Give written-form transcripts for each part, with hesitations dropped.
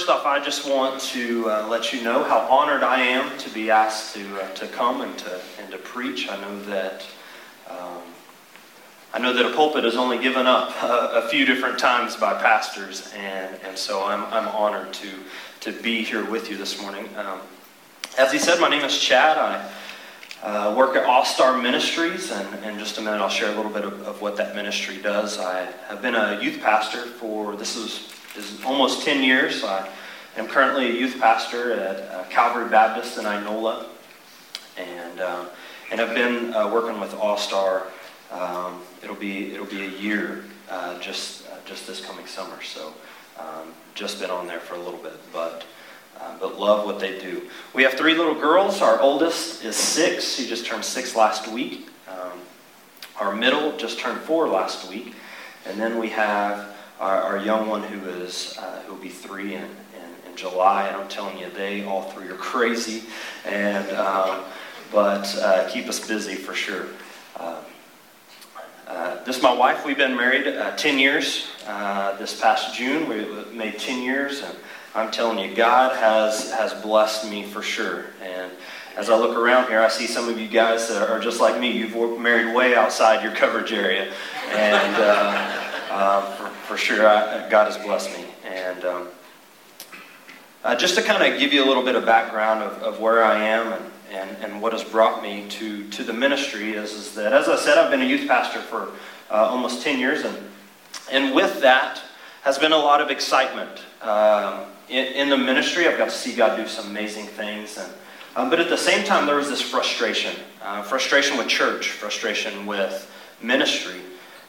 first off, I just want to let you know how honored I am to be asked to come and to preach. I know that a pulpit is only given up a few different times by pastors, and so I'm honored to be here with you this morning. As he said, my name is Chad. I work at All Star Ministries, and in just a minute I'll share a little bit of what that ministry does. I have been a youth pastor for this is almost 10 years. I am currently a youth pastor at Calvary Baptist in Inola, and I've been working with All Star. It'll be a year just this coming summer. So just been on there for a little bit, but love what they do. We have 3 little girls. Our oldest is 6. She just turned 6 last week. Our middle just turned 4 last week, and then we have our young one who'll be 3 in July. And I'm telling you, they all 3 are crazy, and but keep us busy for sure. This is my wife. We've been married 10 years. This past June, we made 10 years, and I'm telling you, God has blessed me for sure. And as I look around here, I see some of you guys that are just like me. You've married way outside your coverage area, and for sure, God has blessed me. And just to kind of give you a little bit of background of where I am and what has brought me to the ministry is that, as I said, I've been a youth pastor for almost 10 years, and with that has been a lot of excitement. In the ministry, I've got to see God do some amazing things, but at the same time, there was this frustration with church, frustration with ministry.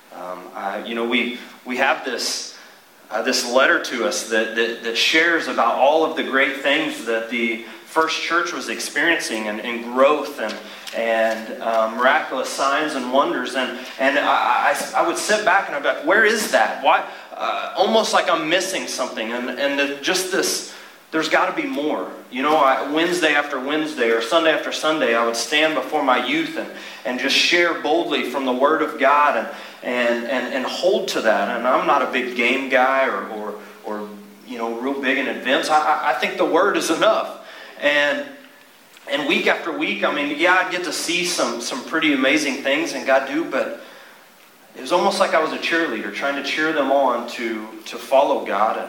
We have this letter to us that shares about all of the great things that the first church was experiencing, and growth and miraculous signs and wonders, and I would sit back and I'd be like, where is that? Why? Almost like I'm missing something, and just this, there's got to be more. Wednesday after Wednesday or Sunday after Sunday, I would stand before my youth and just share boldly from the Word of God and hold to that. And I'm not a big game guy or real big in events. I think the Word is enough. And week after week, I'd get to see some pretty amazing things in God do, but it was almost like I was a cheerleader trying to cheer them on to follow God.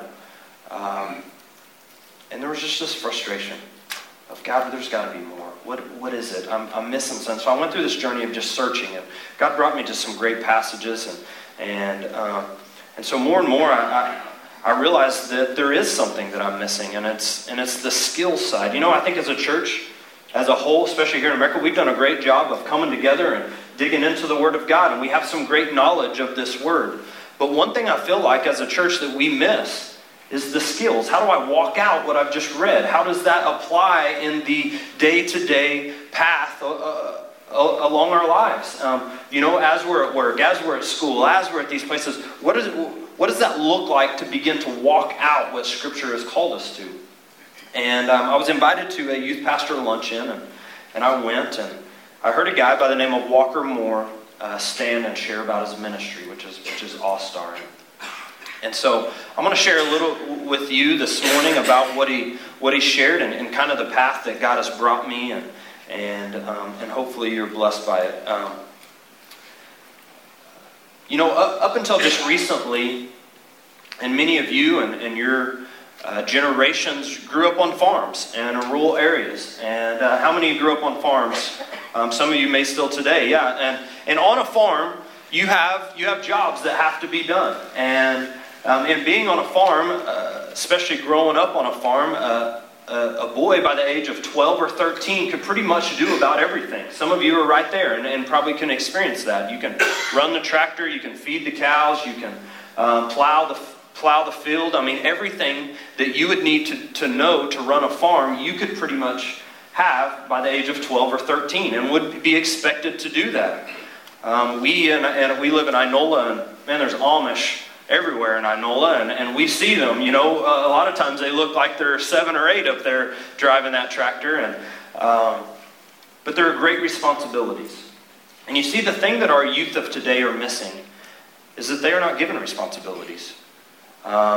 And there was just this frustration of, God, there's got to be more. What is it? I'm missing something. So I went through this journey of just searching, and God brought me to some great passages, and so more and more I realized that there is something that I'm missing, and it's the skill side. I think as a church, as a whole, especially here in America, we've done a great job of coming together and digging into the Word of God, and we have some great knowledge of this Word. But one thing I feel like as a church that we miss is the skills. How do I walk out what I've just read? How does that apply in the day-to-day path along our lives? As we're at work, as we're at school, as we're at these places, what does that look like to begin to walk out what Scripture has called us to? And I was invited to a youth pastor luncheon, and I went, and I heard a guy by the name of Walker Moore stand and share about his ministry, which is All Star. And so I'm going to share a little with you this morning about what he shared and kind of the path that God has brought me, and hopefully you're blessed by it. Up until just recently, and many of you and your generations grew up on farms and in rural areas. And how many of you grew up on farms? Some of you may still today, yeah. And on a farm, you have jobs that have to be done. And being on a farm, especially growing up on a farm, a boy by the age of 12 or 13 could pretty much do about everything. Some of you are right there and probably can experience that. You can run the tractor, you can feed the cows, you can plow the field. Everything that you would need to know to run a farm, you could pretty much have by the age of 12 or 13 and would be expected to do that. We live in Inola, and man, there's Amish everywhere in Inola, and we see them. A lot of times they look like they're 7 or 8 up there driving that tractor, but there are great responsibilities. And you see, the thing that our youth of today are missing is that they are not given responsibilities.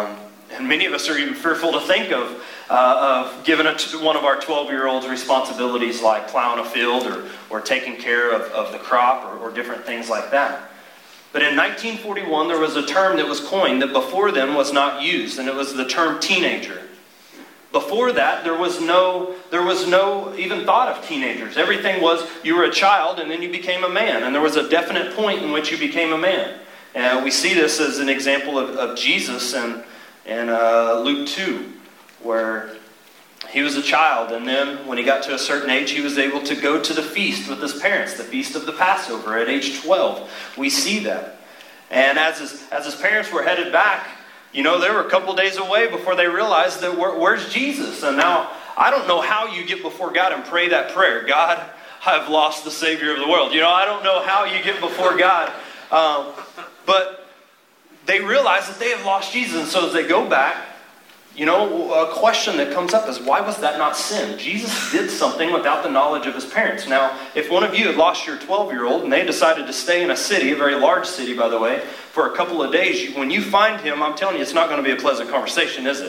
And many of us are even fearful to think of giving it to one of our 12-year-olds responsibilities like plowing a field or taking care of the crop or different things like that. But in 1941, there was a term that was coined that before then was not used, and it was the term teenager. Before that, there was no even thought of teenagers. Everything was you were a child and then you became a man, and there was a definite point in which you became a man. And we see this as an example of Jesus in Luke 2, where he was a child, and then when he got to a certain age, he was able to go to the feast with his parents, the feast of the Passover at age 12. We see that. And as his parents were headed back, they were a couple days away before they realized that where's Jesus? And now, I don't know how you get before God and pray that prayer. God, I've lost the Savior of the world. I don't know how you get before God. But they realize that they have lost Jesus. And so as they go back, a question that comes up is, why was that not sin? Jesus did something without the knowledge of his parents. Now, if one of you had lost your 12-year-old and they decided to stay in a city, a very large city, by the way, for a couple of days, when you find him, I'm telling you, it's not going to be a pleasant conversation, is it?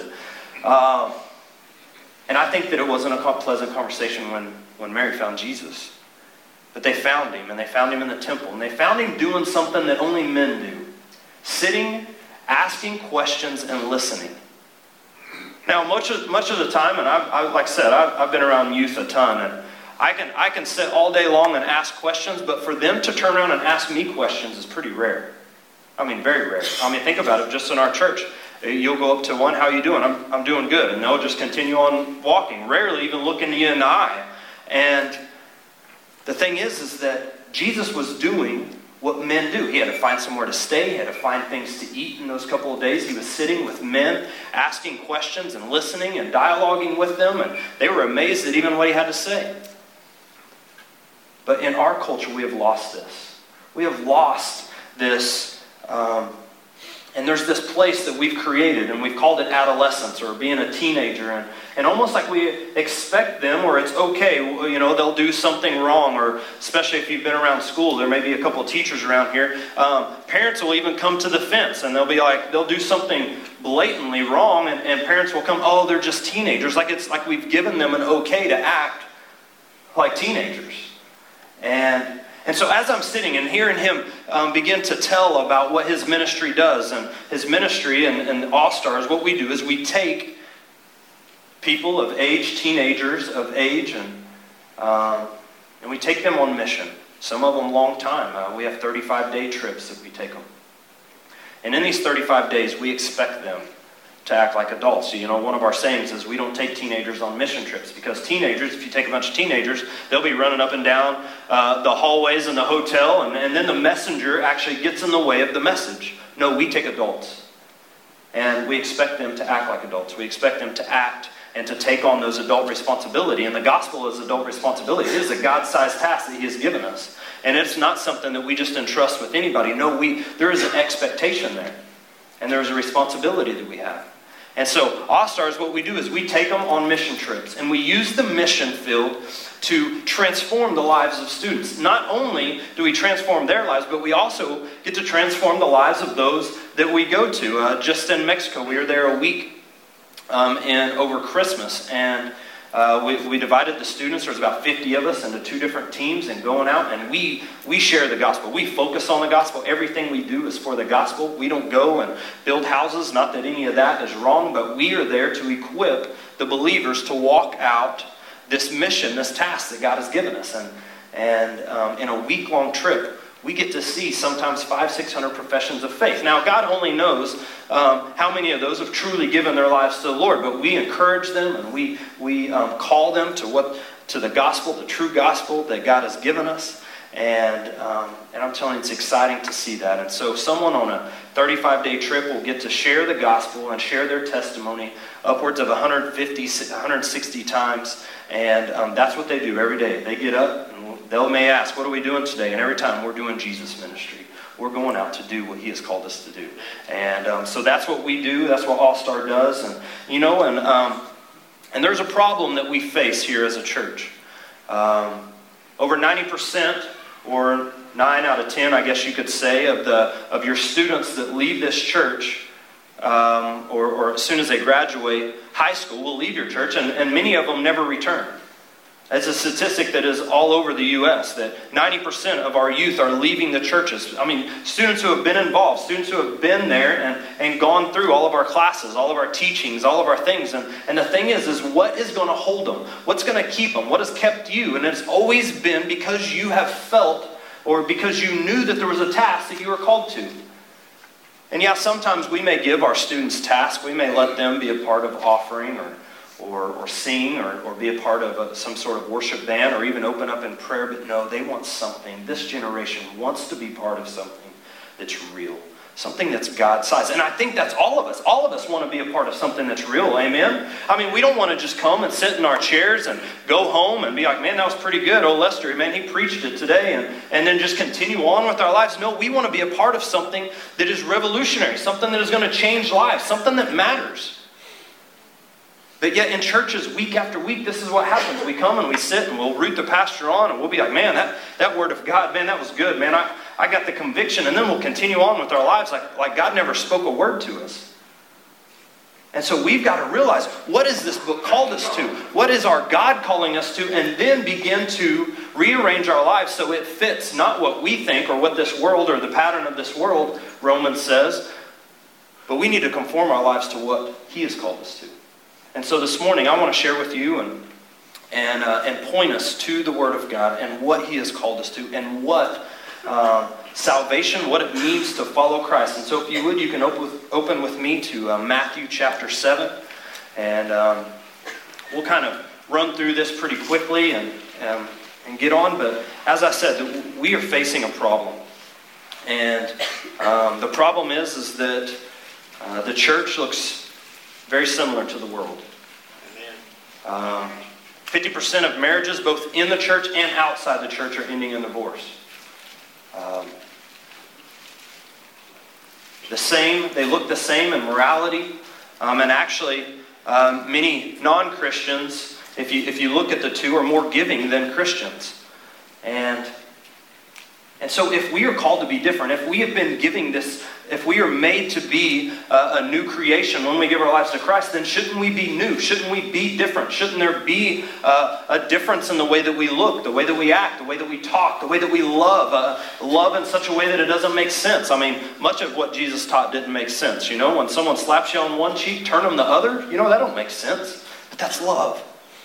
And I think that it wasn't a pleasant conversation when Mary found Jesus. But they found him, and they found him in the temple. And they found him doing something that only men do. Sitting, asking questions, and listening. Now, much of the time, and like I said, I've been around youth a ton, and I can sit all day long and ask questions, but for them to turn around and ask me questions is pretty rare. I mean, very rare. I mean, think about it, just in our church. You'll go up to one, how you doing? I'm doing good. And they'll just continue on walking, rarely even looking you in the eye. And the thing is that Jesus was doing what men do. He had to find somewhere to stay. He had to find things to eat in those couple of days. He was sitting with men, asking questions and listening and dialoguing with them. And they were amazed at even what he had to say. But in our culture, we have lost this. We have lost this. And there's this place that we've created, and we've called it adolescence or being a teenager. And almost like we expect them, or it's okay, they'll do something wrong, or especially if you've been around school, there may be a couple of teachers around here. Parents will even come to the fence, and they'll do something blatantly wrong, and parents will come, oh, they're just teenagers. It's like we've given them an okay to act like teenagers. And so as I'm sitting and hearing him begin to tell about what his ministry does, and his ministry and All Stars, what we do is we take people of age, teenagers of age, and we take them on mission. Some of them long time. We have 35-day trips that we take them. And in these 35 days, we expect them to act like adults. So, one of our sayings is we don't take teenagers on mission trips, because teenagers, if you take a bunch of teenagers, they'll be running up and down the hallways in the hotel, and then the messenger actually gets in the way of the message. No, we take adults, and we expect them to act like adults. We expect them to act and to take on those adult responsibility. And the gospel is adult responsibility. It is a God-sized task that he has given us. And it's not something that we just entrust with anybody. No, there is an expectation there. And there is a responsibility that we have. And so, All Stars, what we do is we take them on mission trips. And we use the mission field to transform the lives of students. Not only do we transform their lives, but we also get to transform the lives of those that we go to. Just in Mexico, we were there a week over Christmas. And we divided the students, there's about 50 of us, into 2 different teams, and going out and we share the gospel. We focus on the gospel. Everything we do is for the gospel. We don't go and build houses. Not that any of that is wrong, but we are there to equip the believers to walk out this mission, this task that God has given us. And in a week-long trip, we get to see sometimes 500-600 professions of faith. Now, God only knows how many of those have truly given their lives to the Lord, but we encourage them, and we call them to the gospel, the true gospel that God has given us. And I'm telling you, it's exciting to see that. And so someone on a 35-day trip will get to share the gospel and share their testimony upwards of 150, 160 times. And that's what they do every day. They get up, and they may ask, what are we doing today? And every time, we're doing Jesus ministry. We're going out to do what he has called us to do. And so that's what we do. That's what All Star does. And there's a problem that we face here as a church. Over 90%, or 9 out of 10, I guess you could say, of your students that leave this church or as soon as they graduate high school will leave your church, and many of them never return. It's a statistic that is all over the U.S. that 90% of our youth are leaving the churches. I mean, students who have been involved, students who have been there and gone through all of our classes, all of our teachings, all of our things. And the thing is what is going to hold them? What's going to keep them? What has kept you? And it's always been because you have felt, or because you knew that there was a task that you were called to. And yeah, sometimes we may give our students tasks. We may let them be a part of offering or sing or be a part of some sort of worship band or even open up in prayer. But no, they want something. This generation wants to be part of something that's real. Something that's God-sized. And I think that's all of us. All of us want to be a part of something that's real. Amen? I mean, we don't want to just come and sit in our chairs and go home and be like, man, that was pretty good. Oh, Lester, man, he preached it today. And then just continue on with our lives. No, we want to be a part of something that is revolutionary. Something that is going to change lives. Something that matters. But yet in churches, week after week, this is what happens. We come and we sit and we'll root the pastor on and we'll be like, man, that word of God, man, that was good. Man, I got the conviction. And then we'll continue on with our lives like God never spoke a word to us. And so we've got to realize, what is this book called us to? What is our God calling us to? And then begin to rearrange our lives so it fits not what we think or what this world or the pattern of this world, Romans says, but we need to conform our lives to what He has called us to. And so this morning, I want to share with you and point us to the Word of God and what He has called us to and what salvation, what it means to follow Christ. And so if you would, you can open with me to Matthew chapter 7. And we'll kind of run through this pretty quickly and get on. But as I said, we are facing a problem. And the problem is that the church looks very similar to the world. 50% of marriages, both in the church and outside the church, are ending in divorce. They look the same in morality. And actually, many non-Christians, if you look at the two, are more giving than Christians. And so if we are called to be different, if we have been giving this, if we are made to be a new creation when we give our lives to Christ, then shouldn't we be new? Shouldn't we be different? Shouldn't there be a difference in the way that we look, the way that we act, the way that we talk, the way that we love? Love in such a way that it doesn't make sense. I mean, much of what Jesus taught didn't make sense. You know, when someone slaps you on one cheek, turn them the other. You know, that don't make sense. But that's love.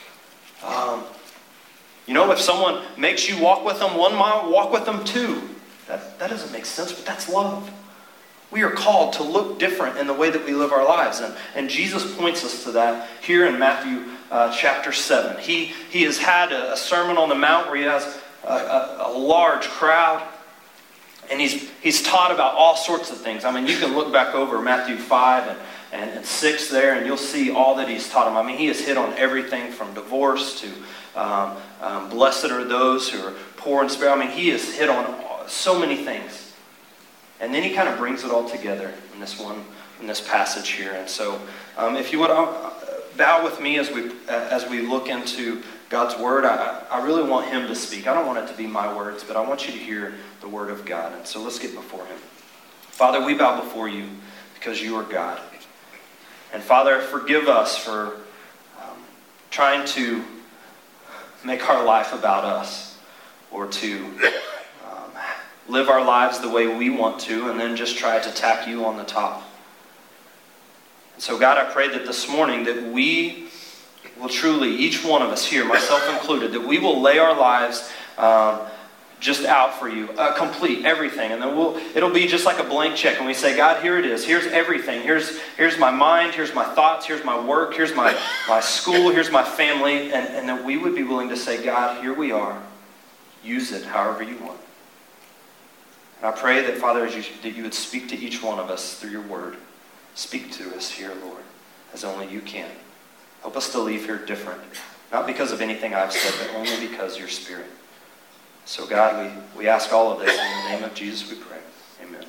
You know, if someone makes you walk with them 1 mile, walk with them 2. That doesn't make sense, but that's love. We are called to look different in the way that we live our lives. And Jesus points us to that here in Matthew chapter 7. He has had a Sermon on the Mount where he has a large crowd. And he's taught about all sorts of things. I mean, you can look back over Matthew 5 and 6 there, and you'll see all that he's taught them. I mean, he has hit on everything from divorce to blessed are those who are poor in spirit. I mean, he has hit on so many things. And then he kind of brings it all together in this passage here. And so, if you would bow with me as we look into God's Word, I really want Him to speak. I don't want it to be my words, but I want you to hear the Word of God. And so let's get before Him. Father, we bow before you because you are God. And Father, forgive us for trying to make our life about us, or to live our lives the way we want to, and then just try to tack you on the top. And so God, I pray that this morning that we will truly, each one of us here, myself included, that we will lay our lives just out for you, complete everything. And then it'll be just like a blank check, and we say, God, here it is. Here's everything. Here's my mind. Here's my thoughts. Here's my work. Here's my school. Here's my family. And that we would be willing to say, God, here we are. Use it however you want. And I pray that, Father, that you would speak to each one of us through your word. Speak to us here, Lord, as only you can. Help us to leave here different. Not because of anything I've said, but only because your Spirit. So God, we ask all of this in the name of Jesus we pray. Amen.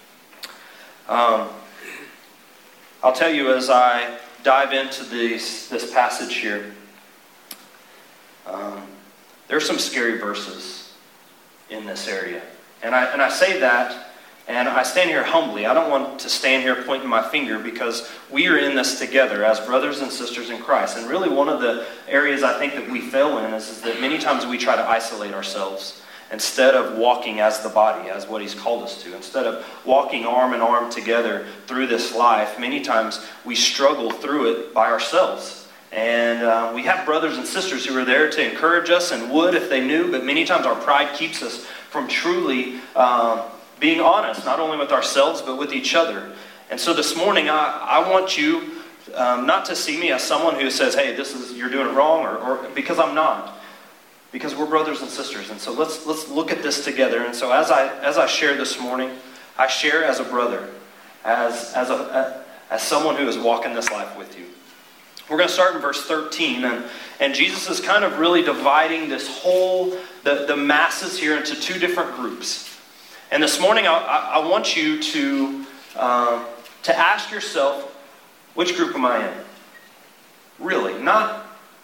I'll tell you as I dive into this passage here, there are some scary verses in this area. And I say that And I stand here humbly. I don't want to stand here pointing my finger, because we are in this together as brothers and sisters in Christ. And really one of the areas I think that we fail in is that many times we try to isolate ourselves instead of walking as the body, as what He's called us to. Instead of walking arm in arm together through this life, many times we struggle through it by ourselves. And we have brothers and sisters who are there to encourage us and would if they knew, but many times our pride keeps us from truly being honest, not only with ourselves, but with each other. And so this morning, I want you not to see me as someone who says, hey, you're doing it wrong, or because I'm not. Because we're brothers and sisters. And so let's look at this together. And so as I share this morning, I share as a brother, as someone who is walking this life with you. We're going to start in verse 13. And Jesus is kind of really dividing this the masses here into two different groups. And this morning, I want you to ask yourself, which group am I in? Really, not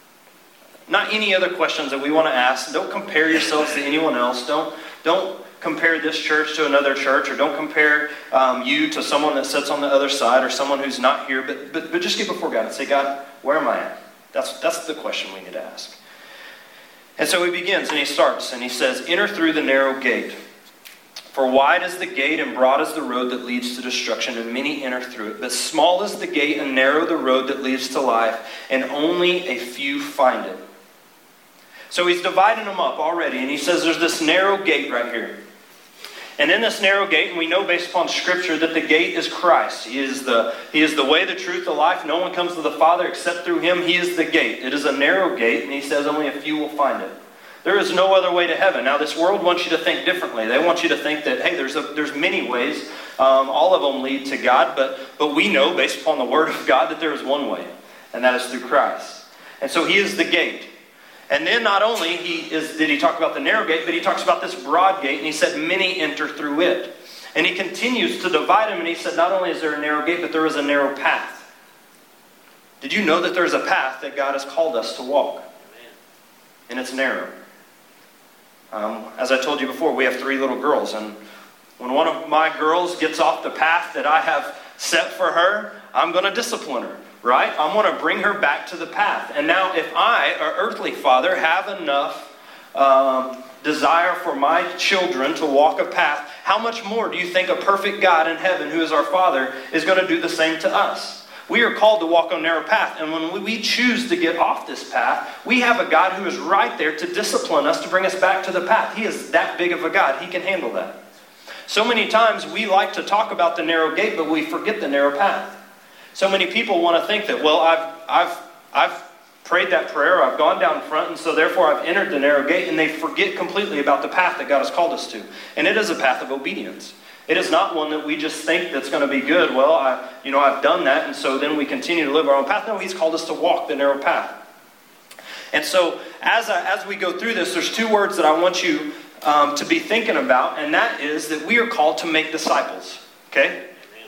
any other questions that we want to ask. Don't compare yourselves to anyone else. Don't compare this church to another church, or don't compare you to someone that sits on the other side, or someone who's not here. But just get before God and say, God, where am I at? That's the question we need to ask. And so he begins and he starts and he says, enter through the narrow gate. For wide is the gate and broad is the road that leads to destruction, and many enter through it. But small is the gate and narrow the road that leads to life, and only a few find it. So he's dividing them up already, and he says there's this narrow gate right here. And in this narrow gate, and we know based upon Scripture that the gate is Christ. He is the way, the truth, the life. No one comes to the Father except through Him. He is the gate. It is a narrow gate, and he says only a few will find it. There is no other way to heaven. Now, this world wants you to think differently. They want you to think that, hey, there's many ways. All of them lead to God. But we know, based upon the Word of God, that there is one way. And that is through Christ. And so He is the gate. And then not only did he talk about the narrow gate, but he talks about this broad gate. And he said, many enter through it. And he continues to divide them. And he said, not only is there a narrow gate, but there is a narrow path. Did you know that there is a path that God has called us to walk? And it's narrow. As I told you before, we have 3 little girls, and when one of my girls gets off the path that I have set for her, I'm going to discipline her, right? I'm going to bring her back to the path. And now if I, an earthly father, have enough desire for my children to walk a path, how much more do you think a perfect God in heaven, who is our Father, is going to do the same to us? We are called to walk on a narrow path. And when we choose to get off this path, we have a God who is right there to discipline us, to bring us back to the path. He is that big of a God. He can handle that. So many times we like to talk about the narrow gate, but we forget the narrow path. So many people want to think that, well, I've prayed that prayer, I've gone down front, and so therefore I've entered the narrow gate, and they forget completely about the path that God has called us to. And it is a path of obedience. It is not one that we just think that's going to be good. Well, I've done that, and so then we continue to live our own path. No, He's called us to walk the narrow path. And so as we go through this, there's 2 words that I want you to be thinking about, and that is that we are called to make disciples. Okay?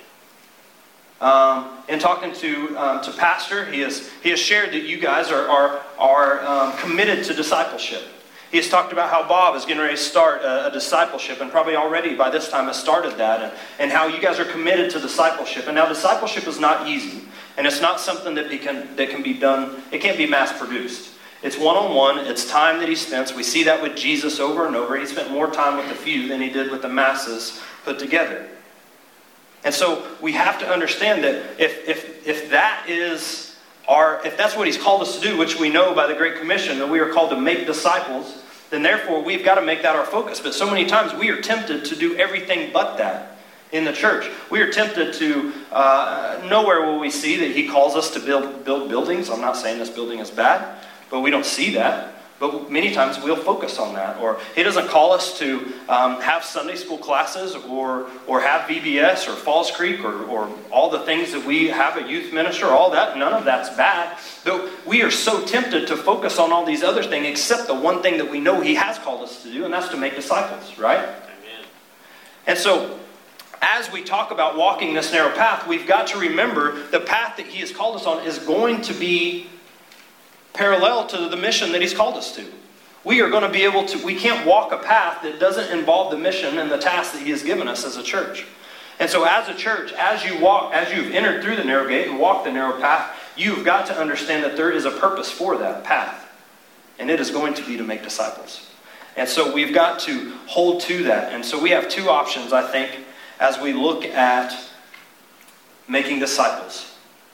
In talking to Pastor, he has shared that you guys are committed to discipleship. He has talked about how Bob is getting ready to start a discipleship, and probably already by this time has started that, and how you guys are committed to discipleship. And now discipleship is not easy, and it's not something that can be done. It can't be mass produced. It's one-on-one. It's time that He spends. We see that with Jesus over and over. He spent more time with the few than He did with the masses put together. And so we have to understand that if that's what He's called us to do, which we know by the Great Commission, that we are called to make disciples, then therefore we've got to make that our focus. But so many times we are tempted to do everything but that in the church. We are tempted to, nowhere will we see that He calls us to build buildings. I'm not saying this building is bad, but we don't see that. But many times we'll focus on that. Or He doesn't call us to have Sunday school classes or have VBS or Falls Creek or all the things that we have, a youth minister, all that. None of that's bad. Though we are so tempted to focus on all these other things except the one thing that we know He has called us to do, and that's to make disciples, right? Amen. And so as we talk about walking this narrow path, we've got to remember the path that He has called us on is going to be parallel to the mission that He's called us to. we are going to be able to, we can't walk a path that doesn't involve the mission and the task that he has given us as a church. And so as a church, as you've entered through the narrow gate and walked the narrow path, you've got to understand that there is a purpose for that path. And it is going to be to make disciples. And so we've got to hold to that. And so we have two options, I think, as we look at making disciples.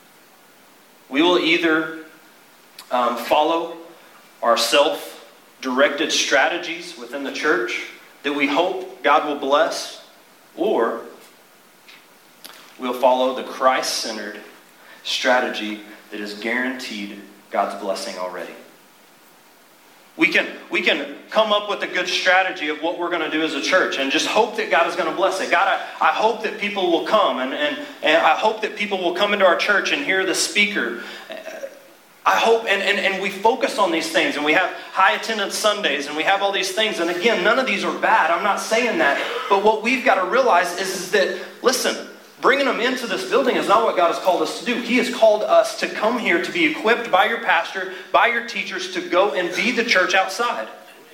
We will either follow our self-directed strategies within the church that we hope God will bless, or we'll follow the Christ-centered strategy that is guaranteed God's blessing already. We can come up with a good strategy of what we're going to do as a church and just hope that God is going to bless it. God, I hope that people will come and I hope that people will come into our church and hear the speaker. I hope, and we focus on these things, and we have high attendance Sundays, and we have all these things. And again, none of these are bad. I'm not saying that. But what we've got to realize is that, listen, bringing them into this building is not what God has called us to do. He has called us to come here to be equipped by your pastor, by your teachers, to go and be the church outside.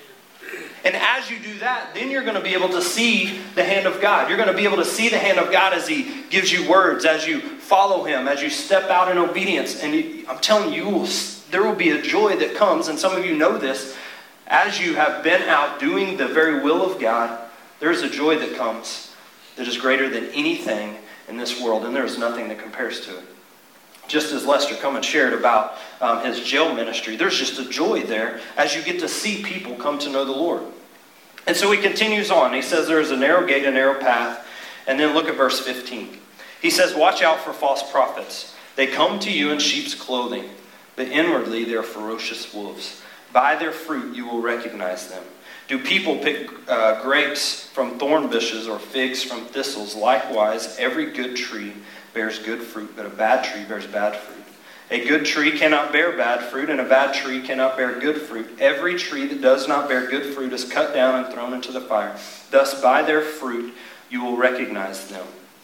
And as you do that, then you're going to be able to see the hand of God. You're going to be able to see the hand of God as He gives you words, as you follow Him, as you step out in obedience. And I'm telling you, there will be a joy that comes, and some of you know this, as you have been out doing the very will of God, there's a joy that comes that is greater than anything in this world, and there is nothing that compares to it. Just as Lester come and shared about his jail ministry, there's just a joy there as you get to see people come to know the Lord. And so he continues on. He says there is a narrow gate, a narrow path. And then look at verse 15. He says, watch out for false prophets. They come to you in sheep's clothing, but inwardly they are ferocious wolves. By their fruit you will recognize them. Do people pick grapes from thorn bushes or figs from thistles? Likewise, every good tree bears good fruit, but a bad tree bears bad fruit. A good tree cannot bear bad fruit, and a bad tree cannot bear good fruit. Every tree that does not bear good fruit is cut down and thrown into the fire. Thus, by their fruit, you will recognize them.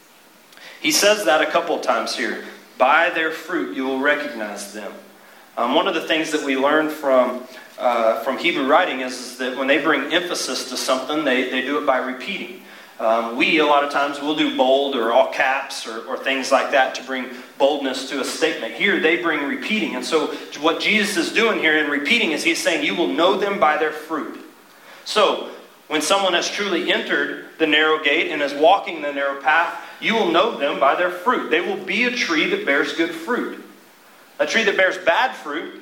He says that a couple of times here. By their fruit, you will recognize them. One of the things that we learn from Hebrew writing is that when they bring emphasis to something, they do it by repeating. We, a lot of times, will do bold or all caps or things like that to bring boldness to a statement. Here, they bring repeating. And so what Jesus is doing here in repeating is He's saying, you will know them by their fruit. So, when someone has truly entered the narrow gate and is walking the narrow path, you will know them by their fruit. They will be a tree that bears good fruit. A tree that bears bad fruit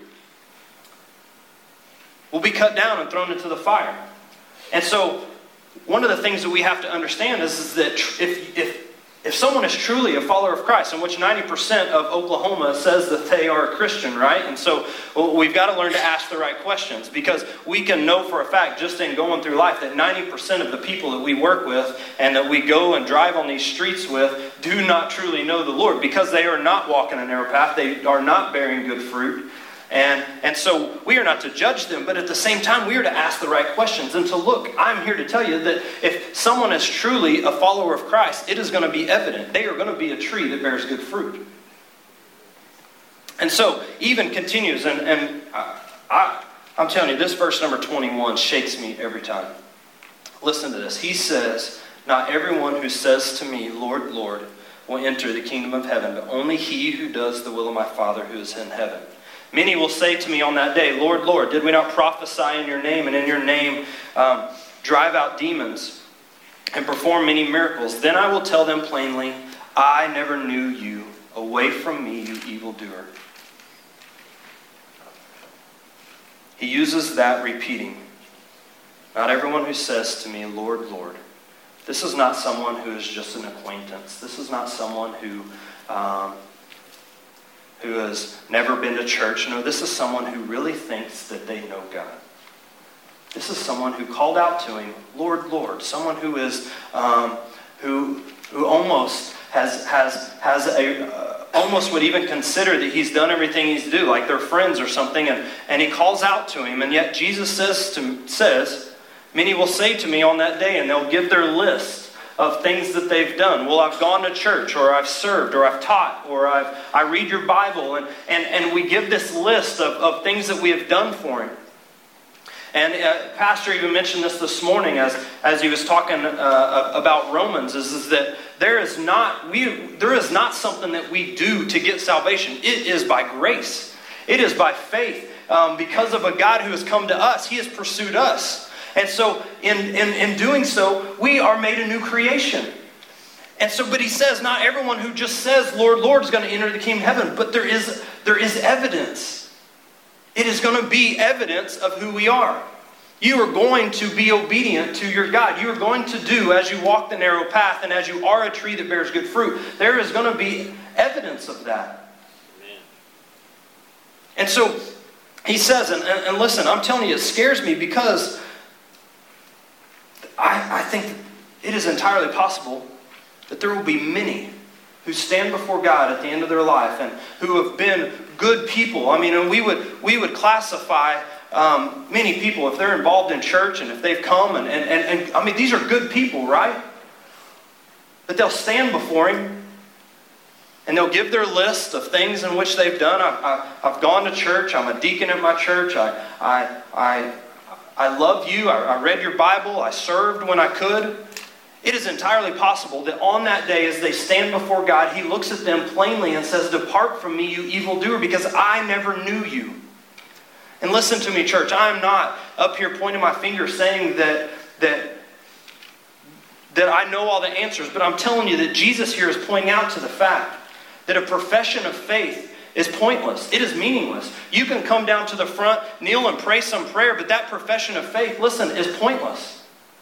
will be cut down and thrown into the fire. And so, one of the things that we have to understand is that if someone is truly a follower of Christ, in which 90% of Oklahoma says that they are a Christian, right? And so we've got to learn to ask the right questions, because we can know for a fact, just in going through life, that 90% of the people that we work with and that we go and drive on these streets with do not truly know the Lord, because they are not walking a narrow path. They are not bearing good fruit. And so we are not to judge them, but at the same time, we are to ask the right questions and to look. I'm here to tell you that if someone is truly a follower of Christ, it is going to be evident. They are going to be a tree that bears good fruit. And so, even continues, and I'm telling you, this verse number 21 shakes me every time. Listen to this. He says, not everyone who says to me, Lord, Lord, will enter the kingdom of heaven, but only he who does the will of my Father who is in heaven. Many will say to me on that day, Lord, Lord, did we not prophesy in your name, and in your name drive out demons and perform many miracles? Then I will tell them plainly, I never knew you. Away from me, you evildoer. He uses that repeating. Not everyone who says to me, Lord, Lord. This is not someone who is just an acquaintance. This is not someone who has never been to church. No, this is someone who really thinks that they know God. This is someone who called out to Him, Lord, Lord. Someone who is who almost has a almost would even consider that he's done everything he's to do, like they're friends or something, and he calls out to him. And yet Jesus says, many will say to me on that day, and they'll give their list of things that they've done. Well, I've gone to church, or I've served, or I've taught, or I read your Bible, and we give this list of things that we have done for Him. And Pastor even mentioned this morning as he was talking about Romans, is that there is not something that we do to get salvation. It is by grace. It is by faith. Because of a God who has come to us, He has pursued us. And so in doing so, we are made a new creation. And so, but He says, not everyone who just says, Lord, Lord, is going to enter the kingdom of heaven. But there is evidence. It is going to be evidence of who we are. You are going to be obedient to your God. You are going to do as you walk the narrow path, and as you are a tree that bears good fruit. There is going to be evidence of that. Amen. And so He says, and listen, I'm telling you, it scares me because I think it is entirely possible that there will be many who stand before God at the end of their life and who have been good people. I mean, and we would classify many people, if they're involved in church and if they've come, and I mean, these are good people, right? But they'll stand before Him and they'll give their list of things in which they've done. I've gone to church. I'm a deacon at my church. I love you. I read your Bible. I served when I could. It is entirely possible that on that day, as they stand before God, He looks at them plainly and says, "Depart from me, you evildoer, because I never knew you." And listen to me, church. I am not up here pointing my finger saying that I know all the answers, but I'm telling you that Jesus here is pointing out to the fact that a profession of faith is pointless. It is meaningless. You can come down to the front, kneel and pray some prayer, but that profession of faith, listen, is pointless.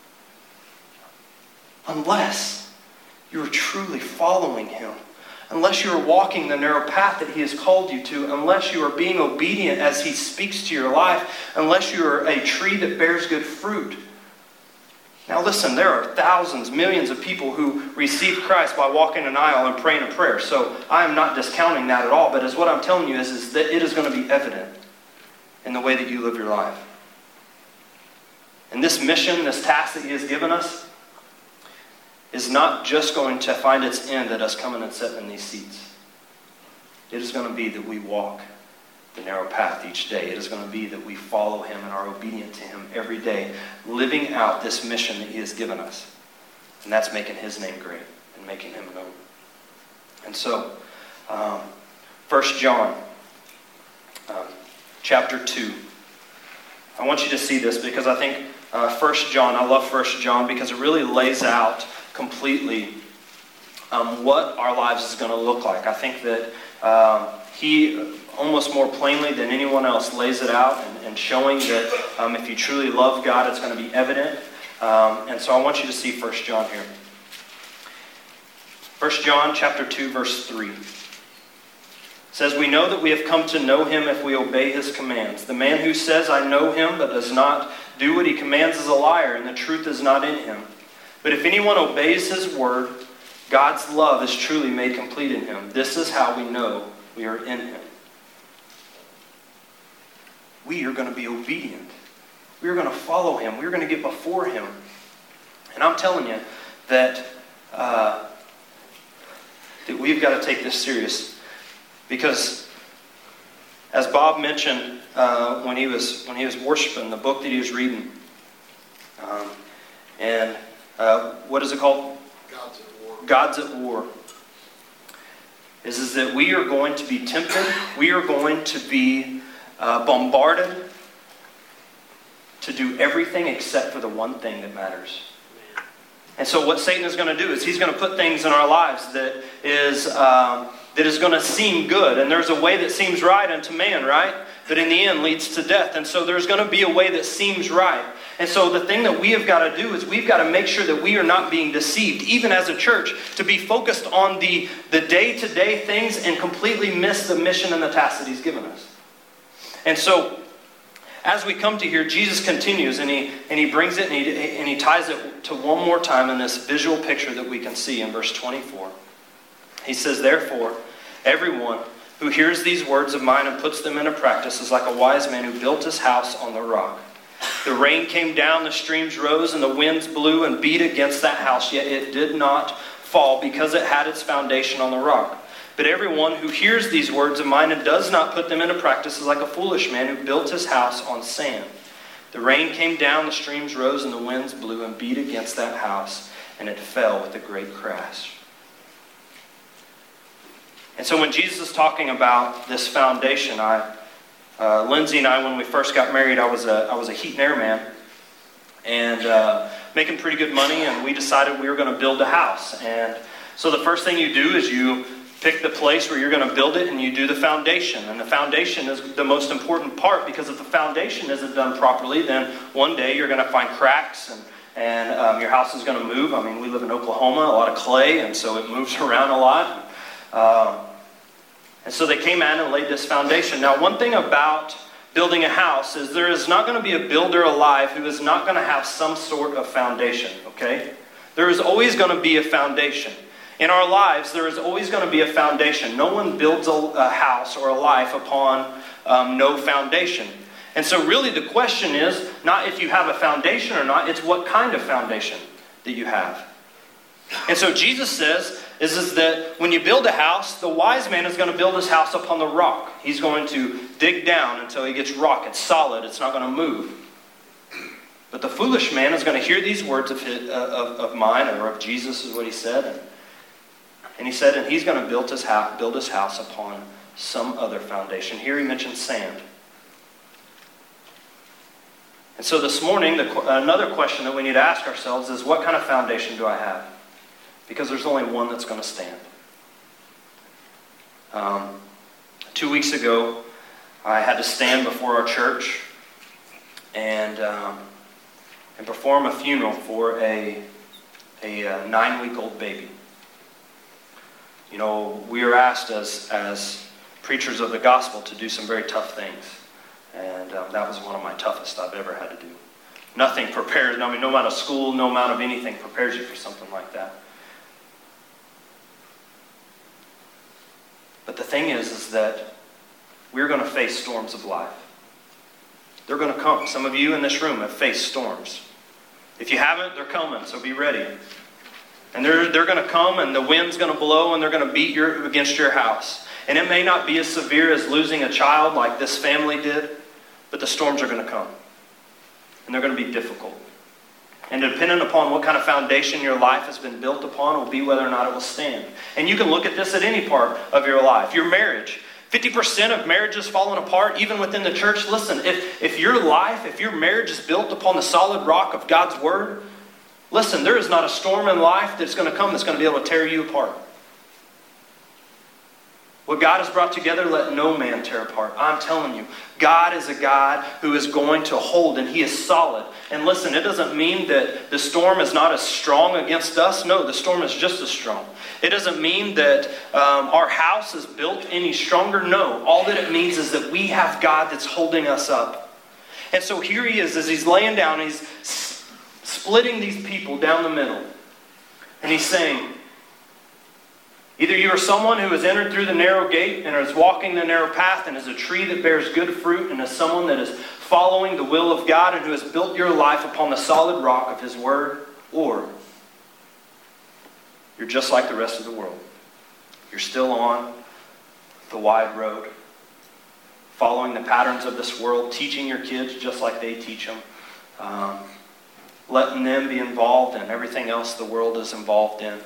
Unless you are truly following Him. Unless you are walking the narrow path that He has called you to. Unless you are being obedient as He speaks to your life. Unless you are a tree that bears good fruit. Now listen, there are thousands, millions of people who receive Christ by walking an aisle and praying a prayer. So I am not discounting that at all. But as what I'm telling you is that it is going to be evident in the way that you live your life. And this mission, this task that He has given us, is not just going to find its end at us coming and sitting in these seats. It is going to be that we walk the narrow path each day. It is going to be that we follow Him and are obedient to Him every day, living out this mission that He has given us. And that's making His name great and making Him known. And so, 1 John chapter 2. I want you to see this because I think 1 John, I love 1 John because it really lays out completely what our lives is going to look like. I think that he almost more plainly than anyone else lays it out and showing that if you truly love God, it's going to be evident. And so I want you to see 1 John here. 1 John chapter 2 verse 3 says, "We know that we have come to know Him if we obey His commands. The man who says, 'I know Him,' but does not do what He commands is a liar, and the truth is not in him. But if anyone obeys His word, God's love is truly made complete in him. This is how we know we are in Him." We are going to be obedient. We are going to follow Him. We are going to get before Him. And I'm telling you that we've got to take this serious. Because as Bob mentioned when he was worshiping, the book that he was reading, and what is it called? God's at War. God's at War. Is that we are going to be tempted. We are going to be bombarded to do everything except for the one thing that matters. And so what Satan is going to do is he's going to put things in our lives that is going to seem good. And there's a way that seems right unto man, right? But in the end leads to death. And so there's going to be a way that seems right. And so the thing that we have got to do is we've got to make sure that we are not being deceived, even as a church, to be focused on the day-to-day things and completely miss the mission and the task that He's given us. And so as we come to here, Jesus continues and he brings it and he ties it to one more time in this visual picture that we can see in verse 24. He says, "Therefore, everyone who hears these words of mine and puts them into practice is like a wise man who built his house on the rock. The rain came down, the streams rose, and the winds blew and beat against that house, yet it did not fall because it had its foundation on the rock. But everyone who hears these words of mine and does not put them into practice is like a foolish man who built his house on sand. The rain came down, the streams rose, and the winds blew and beat against that house, and it fell with a great crash. And so when Jesus is talking about this foundation, Lindsay and I, when we first got married, I was a heat and air man, and making pretty good money, and we decided we were going to build a house. And so the first thing you do is you pick the place where you're going to build it, and you do the foundation. And the foundation is the most important part, because if the foundation isn't done properly, then one day you're going to find cracks, and your house is going to move. I mean, we live in Oklahoma, a lot of clay, and so it moves around a lot. And so they came in and laid this foundation. Now, one thing about building a house is there is not going to be a builder alive who is not going to have some sort of foundation, okay? There is always going to be a foundation. In our lives, there is always going to be a foundation. No one builds a house or a life upon no foundation. And so really the question is not if you have a foundation or not, it's what kind of foundation that you have. And so Jesus says is that when you build a house, the wise man is going to build his house upon the rock. He's going to dig down until he gets rock. It's solid. It's not going to move. But the foolish man is going to hear these words of mine, or of Jesus is what he said. And he said, and he's going to build his house upon some other foundation. Here he mentions sand. And so this morning, another question that we need to ask ourselves is, what kind of foundation do I have? Because there's only one that's going to stand. 2 weeks ago, I had to stand before our church and perform a funeral for a 9-week-old baby. You know, we are asked as preachers of the gospel to do some very tough things. And that was one of my toughest I've ever had to do. Nothing prepares, no amount of school, no amount of anything prepares you for something like that. But the thing is that we're going to face storms of life. They're going to come. Some of you in this room have faced storms. If you haven't, they're coming, so be ready. And they're going to come, and the wind's going to blow, and they're going to beat against your house. And it may not be as severe as losing a child like this family did, but the storms are going to come. And they're going to be difficult. And depending upon what kind of foundation your life has been built upon will be whether or not it will stand. And you can look at this at any part of your life. Your marriage. 50% of marriages falling apart, even within the church. Listen, if your life, if your marriage is built upon the solid rock of God's Word, listen, there is not a storm in life that's going to come that's going to be able to tear you apart. What God has brought together, let no man tear apart. I'm telling you, God is a God who is going to hold, and He is solid. And listen, it doesn't mean that the storm is not as strong against us. No, the storm is just as strong. It doesn't mean that our house is built any stronger. No, all that it means is that we have God that's holding us up. And so here He is, as He's laying down, He's splitting these people down the middle. And He's saying, either you are someone who has entered through the narrow gate and is walking the narrow path and is a tree that bears good fruit and is someone that is following the will of God and who has built your life upon the solid rock of His Word, or you're just like the rest of the world. You're still on the wide road, following the patterns of this world, teaching your kids just like they teach them, letting them be involved in everything else the world is involved in.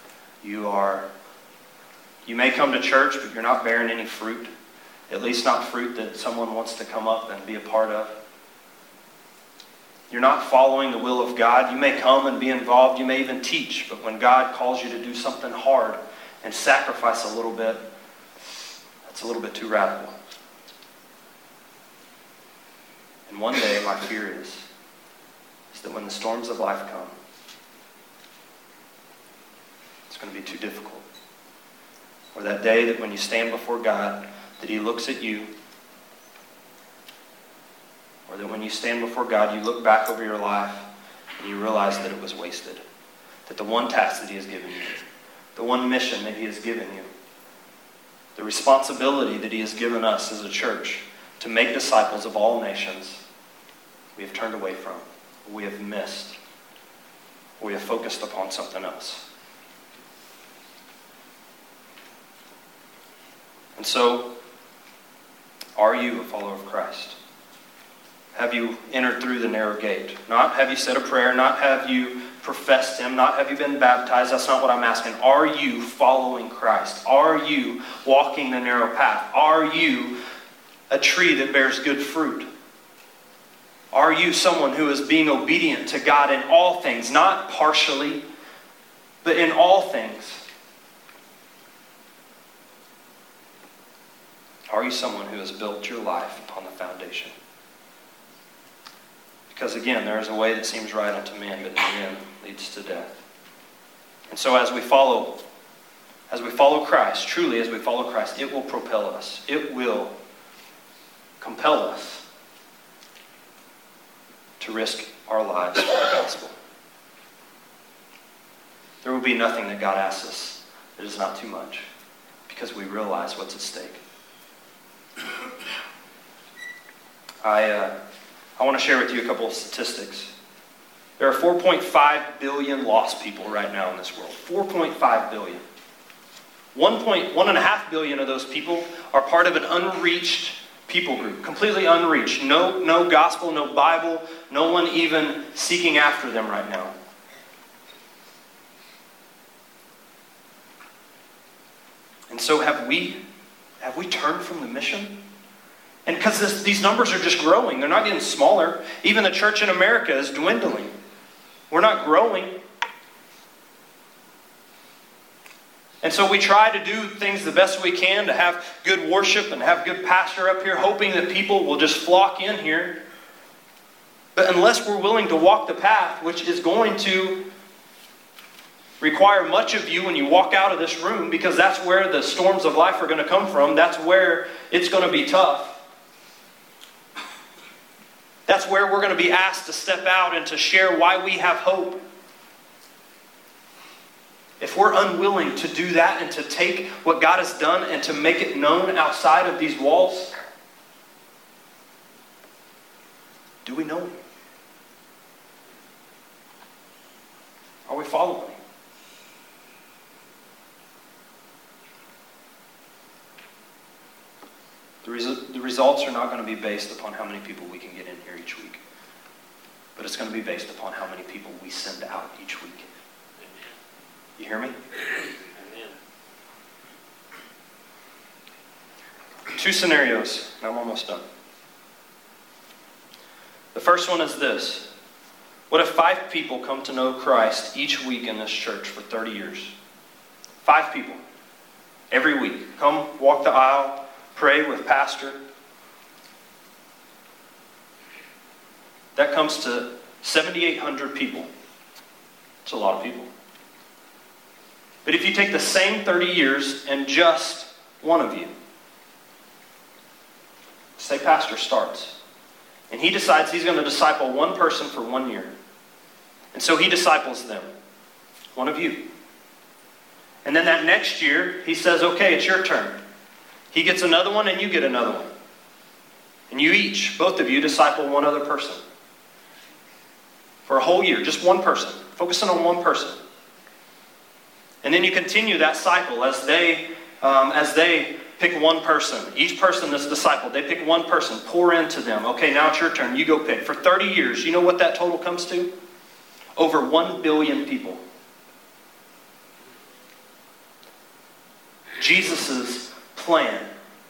You may come to church, but you're not bearing any fruit. At least not fruit that someone wants to come up and be a part of. You're not following the will of God. You may come and be involved. You may even teach. But when God calls you to do something hard and sacrifice a little bit, that's a little bit too radical. And one day, my fear is that when the storms of life come, it's going to be too difficult. Or that day that when you stand before God, that He looks at you. Or that when you stand before God, you look back over your life and you realize that it was wasted. That the one task that He has given you, the one mission that He has given you, the responsibility that He has given us as a church to make disciples of all nations, we have turned away from. We have missed. We have focused upon something else. And so, are you a follower of Christ? have you entered through the narrow gate? Not have you said a prayer, not have you professed him, not have you been baptized. That's not what I'm asking. Are you following Christ? Are you walking the narrow path? Are you a tree that bears good fruit? Are you someone who is being obedient to God in all things, not partially, but in all things? Are you someone who has built your life upon the foundation? Because again, there is a way that seems right unto man, but in the end leads to death. And so as we follow Christ, truly as we follow Christ, it will propel us. It will compel us to risk our lives for the gospel. There will be nothing that God asks us that is not too much, because we realize what's at stake. I want to share with you a couple of statistics. There are 4.5 billion lost people right now in this world. 4.5 billion. 1.5 billion of those people are part of an unreached people group. Completely unreached. No gospel, no Bible, no one even seeking after them right now. And so have we turned from the mission? And because these numbers are just growing, they're not getting smaller. Even the church in America is dwindling. We're not growing. And so we try to do things the best we can to have good worship and have good pastor up here, hoping that people will just flock in here. But unless we're willing to walk the path, which is going to require much of you when you walk out of this room, because that's where the storms of life are going to come from. That's where it's going to be tough. That's where we're going to be asked to step out and to share why we have hope. If we're unwilling to do that and to take what God has done and to make it known outside of these walls, do we know Him? Are we following Him? The results are not going to be based upon how many people we can get in here each week. But it's going to be based upon how many people we send out each week. You hear me? Amen. Two scenarios, and I'm almost done. The first one is this. What if 5 people come to know Christ each week in this church for 30 years? 5 people. Every week. Come walk the aisle, pray with pastor. That comes to 7,800 people. It's a lot of people. But if you take the same 30 years and just one of you, say pastor starts, and he decides he's going to disciple one person for 1 year. And so he disciples them. One of you. And then that next year, he says, okay, it's your turn. He gets another one and you get another one. And you each, both of you, disciple one other person. For a whole year, just one person. Focusing on one person. And then you continue that cycle as they pick one person. Each person that's discipled, they pick one person, pour into them. Okay, now it's your turn. You go pick. For 30 years, you know what that total comes to? Over 1 billion people. Jesus' plan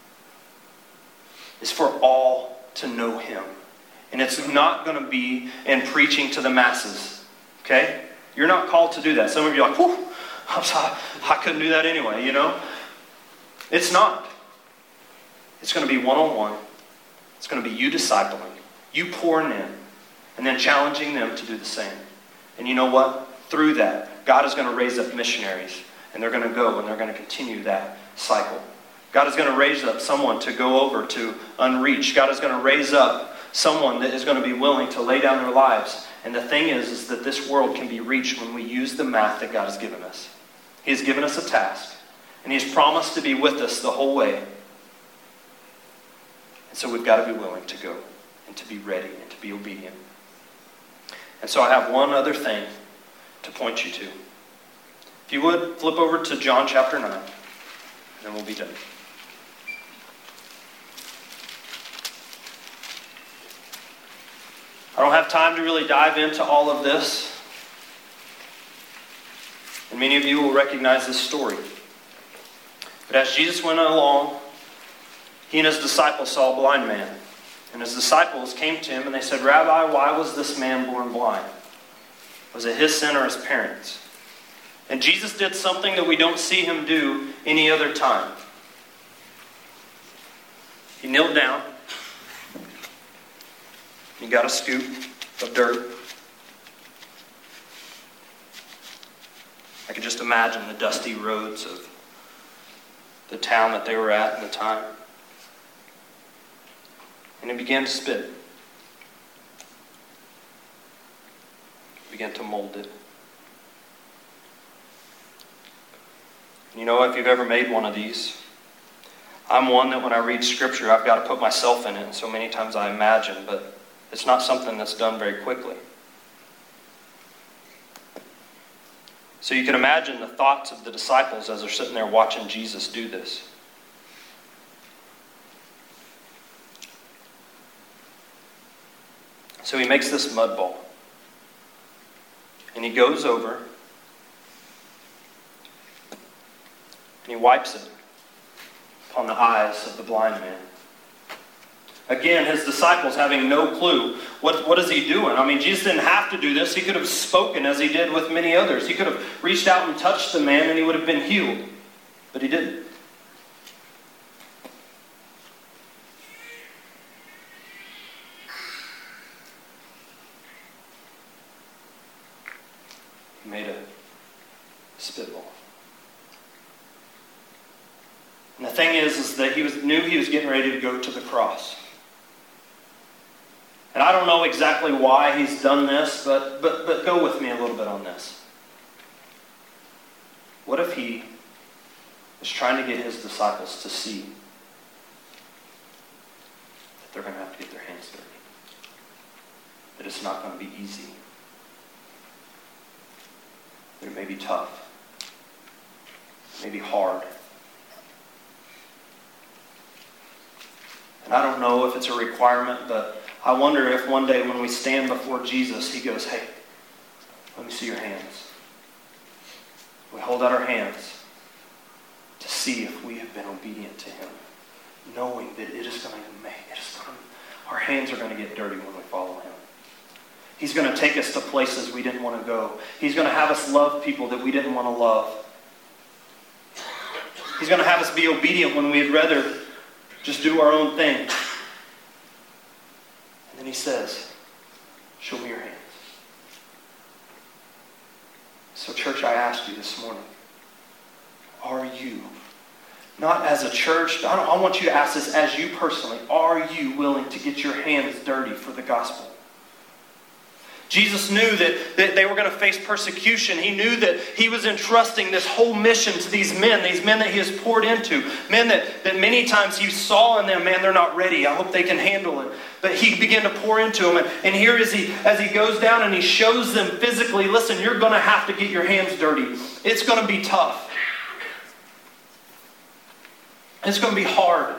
is for all to know Him. And it's not going to be in preaching to the masses. Okay? You're not called to do that. Some of you are like, whew, I couldn't do that anyway, you know? It's not. It's going to be one-on-one. It's going to be you discipling, you pouring in, and then challenging them to do the same. And you know what? Through that, God is going to raise up missionaries. And they're going to go and they're going to continue that cycle. God is going to raise up someone to go over to unreached. God is going to raise up someone that is going to be willing to lay down their lives. And the thing is that this world can be reached when we use the math that God has given us. He has given us a task. And He has promised to be with us the whole way. And so we've got to be willing to go and to be ready and to be obedient. And so I have one other thing to point you to. If you would, flip over to John chapter 9, and then we'll be done. I don't have time to really dive into all of this. And many of you will recognize this story. But as Jesus went along, he and his disciples saw a blind man. And his disciples came to him and they said, "Rabbi, why was this man born blind? Was it his sin or his parents?" And Jesus did something that we don't see him do any other time. He knelt down. He got a scoop of dirt. I could just imagine the dusty roads of the town that they were at the time. And he began to spit. He began to mold it. You know, if you've ever made one of these, I'm one that when I read Scripture, I've got to put myself in it. And so many times I imagine, but it's not something that's done very quickly. So you can imagine the thoughts of the disciples as they're sitting there watching Jesus do this. So he makes this mud ball. And he goes over and he wipes it upon the eyes of the blind man. Again, his disciples having no clue. What is he doing? I mean, Jesus didn't have to do this. He could have spoken as he did with many others. He could have reached out and touched the man and he would have been healed. But he didn't. He made a spitball. And the thing is that he knew he was getting ready to go to the cross. And I don't know exactly why he's done this, but go with me a little bit on this. What if he was trying to get his disciples to see that they're going to have to get their hands dirty? That it's not going to be easy. That it may be tough. It may be hard. And I don't know if it's a requirement, but I wonder if one day when we stand before Jesus, he goes, "Hey, let me see your hands." We hold out our hands to see if we have been obedient to him, knowing that our hands are going to get dirty when we follow him. He's going to take us to places we didn't want to go. He's going to have us love people that we didn't want to love. He's going to have us be obedient when we'd rather just do our own thing. And then he says, "Show me your hands." So church, I ask you this morning, are you, not as a church, I want you to ask this as you personally, are you willing to get your hands dirty for the gospel? Jesus knew that they were going to face persecution. He knew that he was entrusting this whole mission to these men that he has poured into. Men that many times he saw in them, man, they're not ready. I hope they can handle it. But he began to pour into them. And here as he goes down and he shows them physically, listen, you're going to have to get your hands dirty. It's going to be tough. It's going to be hard.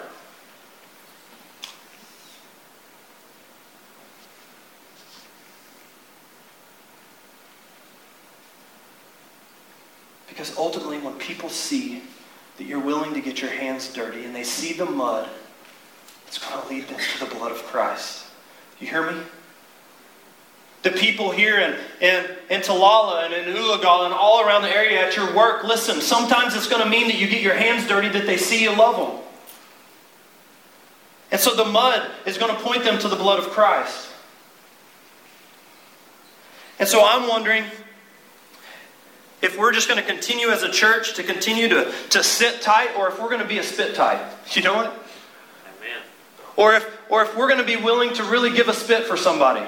Because ultimately, when people see that you're willing to get your hands dirty and they see the mud, it's going to lead them to the blood of Christ. You hear me? The people here in Talala and in Ulagal and all around the area at your work, listen, sometimes it's going to mean that you get your hands dirty, that they see you love them. And so the mud is going to point them to the blood of Christ. And so I'm wondering if we're just going to continue as a church to continue to sit tight, or if we're going to be a spit tight. You know what? Amen. Or if we're going to be willing to really give a spit for somebody.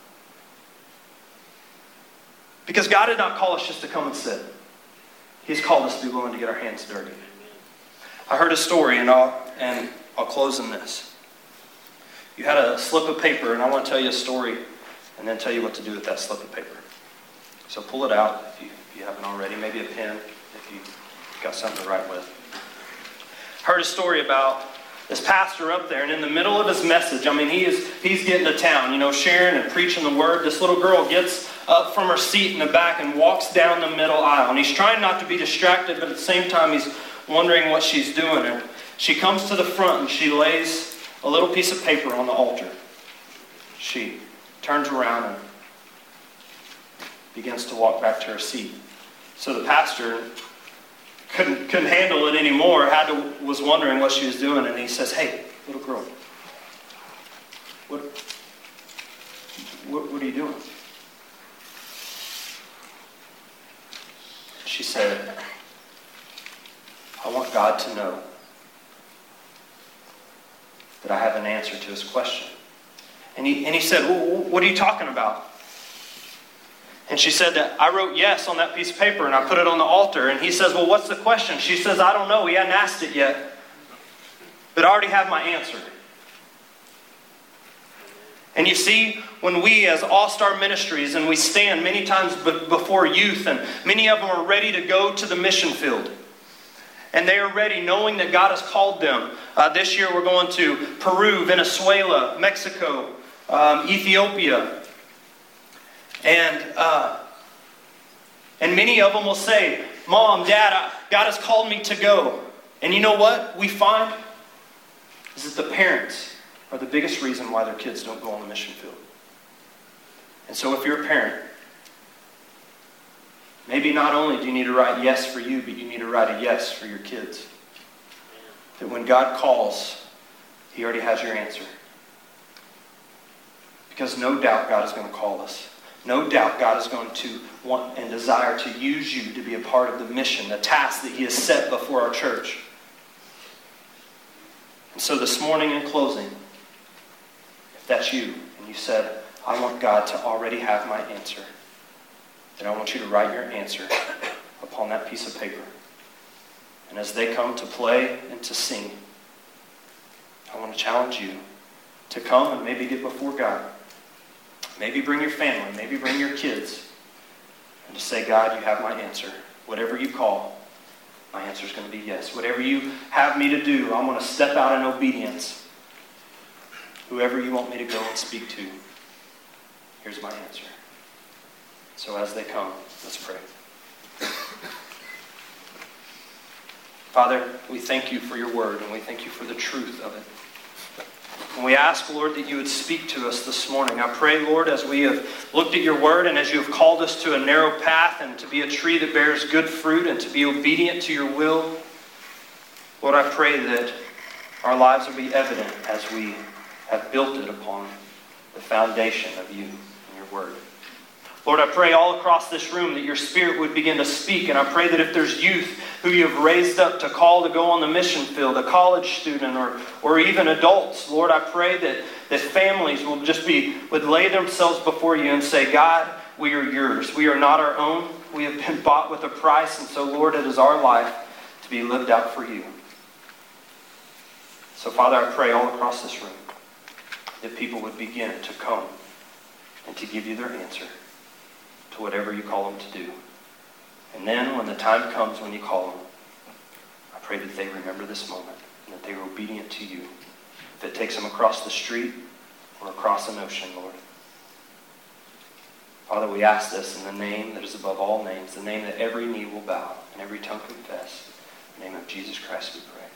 Because God did not call us just to come and sit. He's called us to be willing to get our hands dirty. I heard a story, and I'll close in this. You had a slip of paper, and I want to tell you a story, and then tell you what to do with that slip of paper. So pull it out if you haven't already. Maybe a pen if you've got something to write with. I heard a story about this pastor up there, and in the middle of his message, I mean, he's getting to town, sharing and preaching the word. This little girl gets up from her seat in the back and walks down the middle aisle. And he's trying not to be distracted, but at the same time, he's wondering what she's doing. And she comes to the front and she lays a little piece of paper on the altar. She turns around and begins to walk back to her seat. So the pastor couldn't handle it anymore, was wondering what she was doing, and he says, "Hey, little girl, what are you doing?" She said, "I want God to know that I have an answer to his question." And he said, "Well, what are you talking about?" And she said that, "I wrote yes on that piece of paper and I put it on the altar." And he says, "Well, what's the question?" She says, "I don't know. He hadn't asked it yet. But I already have my answer." And you see, when we as All-Star Ministries, and we stand many times before youth, and many of them are ready to go to the mission field. And they are ready knowing that God has called them. This year we're going to Peru, Venezuela, Mexico, Ethiopia. And many of them will say, "Mom, Dad, God has called me to go." And you know what we find? Is that the parents are the biggest reason why their kids don't go on the mission field. And so if you're a parent, maybe not only do you need to write yes for you, but you need to write a yes for your kids. That when God calls, he already has your answer. Because no doubt God is going to call us. No doubt God is going to want and desire to use you to be a part of the mission, the task that he has set before our church. And so this morning in closing, if that's you, and you said, "I want God to already have my answer," then I want you to write your answer upon that piece of paper. And as they come to play and to sing, I want to challenge you to come and maybe get before God. Maybe bring your family, maybe bring your kids, and to say, "God, you have my answer. Whatever you call, my answer is going to be yes. Whatever you have me to do, I'm going to step out in obedience. Whoever you want me to go and speak to, here's my answer." So as they come, let's pray. Father, we thank you for your word, and we thank you for the truth of it. And we ask, Lord, that you would speak to us this morning. I pray, Lord, as we have looked at your word and as you have called us to a narrow path and to be a tree that bears good fruit and to be obedient to your will, Lord, I pray that our lives will be evident as we have built it upon the foundation of you and your word. Lord, I pray all across this room that your Spirit would begin to speak. And I pray that if there's youth who you have raised up to call to go on the mission field, a college student or even adults, Lord, I pray that families would lay themselves before you and say, "God, we are yours. We are not our own. We have been bought with a price. And so, Lord, it is our life to be lived out for you." So, Father, I pray all across this room that people would begin to come and to give you their answer to whatever you call them to do. And then when the time comes when you call them, I pray that they remember this moment and that they are obedient to you. If it takes them across the street or across an ocean, Lord. Father, we ask this in the name that is above all names, the name that every knee will bow and every tongue confess. In the name of Jesus Christ we pray.